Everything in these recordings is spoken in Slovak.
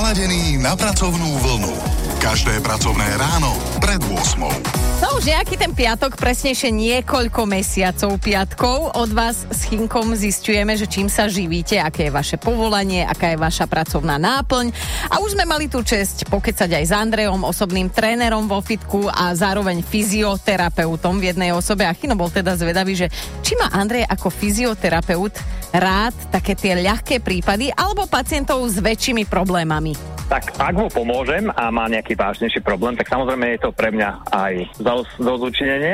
Naladený na pracovnú vlnu. Každé pracovné ráno pred 8:00. No už nejaký ten piatok, presnejšie niekoľko mesiacov piatkov. Od vás s Chinkom zisťujeme, že čím sa živíte, aké je vaše povolanie, aká je vaša pracovná náplň. A už sme mali tú česť pokecať aj s Andrejom, osobným trénerom vo fitku a zároveň fyzioterapeutom v jednej osobe. A Chino bol teda zvedavý, že či má Andrej ako fyzioterapeut rád také tie ľahké prípady alebo pacientov s väčšími problémami. Tak ak mu pomôžem a má nejaký vážnejší problém, tak samozrejme je to pre mňa aj zadozučinenie,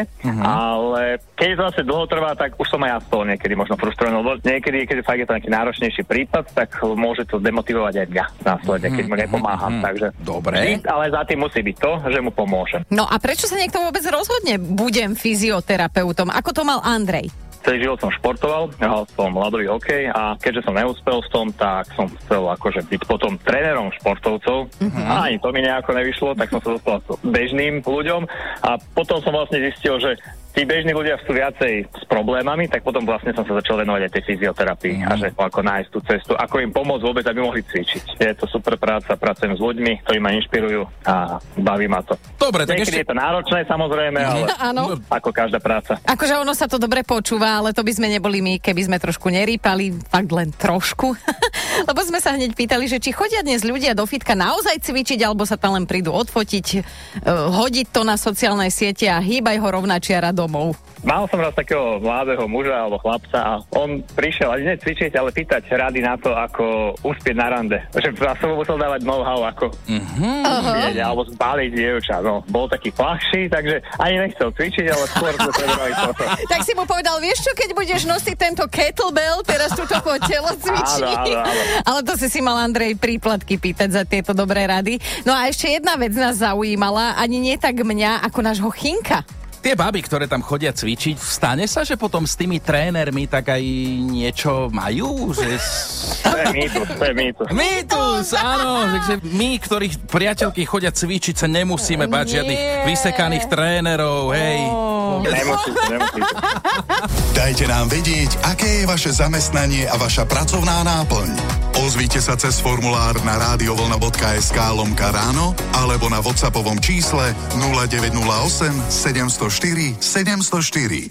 ale keď to zase dlho trvá, tak už som aj ja z toho niekedy možno frustrovaný, lebo niekedy, keď fakt je to nejaký náročnejší prípad, tak môže to demotivovať aj mňa následne, keď mu nepomáham. Takže dobre. Ale za tým musí byť to, že mu pomôžem. No a prečo sa niekto vôbec rozhodne, budem fyzioterapeutom? Ako to mal Andrej? Celý život som športoval, hral som ľadový hokej a keďže som neúspel v tom, tak som chcel akože byť potom trénerom športovcov. A ani to mi nejako nevyšlo, tak som sa dostal k bežným ľuďom a potom som vlastne zistil, že tí bežní ľudia sú viacej s problémami, tak potom vlastne som sa začal venovať aj tej fyzioterapii a že ako nájsť tú cestu, ako im pomôcť vôbec, aby mohli cvičiť. Je to super práca, pracujem s ľuďmi, ktorí ma inšpirujú a baví ma to. Dobre, tak niekedy ešte... je to náročné samozrejme, ale Áno. ako každá práca. Akože ono sa to dobre počúva, ale to by sme neboli my, keby sme trošku nerýpali, fakt len trošku. Lebo sme sa hneď pýtali, že či chodia dnes ľudia do fitka naozaj cvičiť, alebo sa tam len prídu odfotiť, hodiť to na sociálne siete a hýbaj ho rovnačiara domov. Mal som raz takého mladého muža alebo chlapca a on prišiel ani nie cvičiť, ale pýtať rady na to, ako uspieť na rande. Že ja som musel dávať know-how, ako uspieť, alebo zbaliť dievča. No, bol taký plachší, takže ani nechcel cvičiť, ale skôr to trebali toto. Tak si mu povedal, vieš čo, keď budeš nosiť tento kettlebell, teraz tu to po telo cvičí. Áno. Ale to si mal, Andrej, príplatky pýtať za tieto dobré rady. No a ešte jedna vec nás zaujímala, ani nie tak mňa, ako nášho Chinka. Tie baby, ktoré tam chodia cvičiť, stane sa, že potom s tými trénermi tak aj niečo majú? Že... To je mýtus. Mýtus, áno. Takže my, ktorých priateľky chodia cvičiť, sa nemusíme bať žiadnych vysekaných trénerov, hej. Nemusíte. Dajte nám vedieť, aké je vaše zamestnanie a vaša pracovná náplň. Ozvite sa cez formulár na radiovlna.sk/ráno alebo na WhatsAppovom čísle 0908 704 704.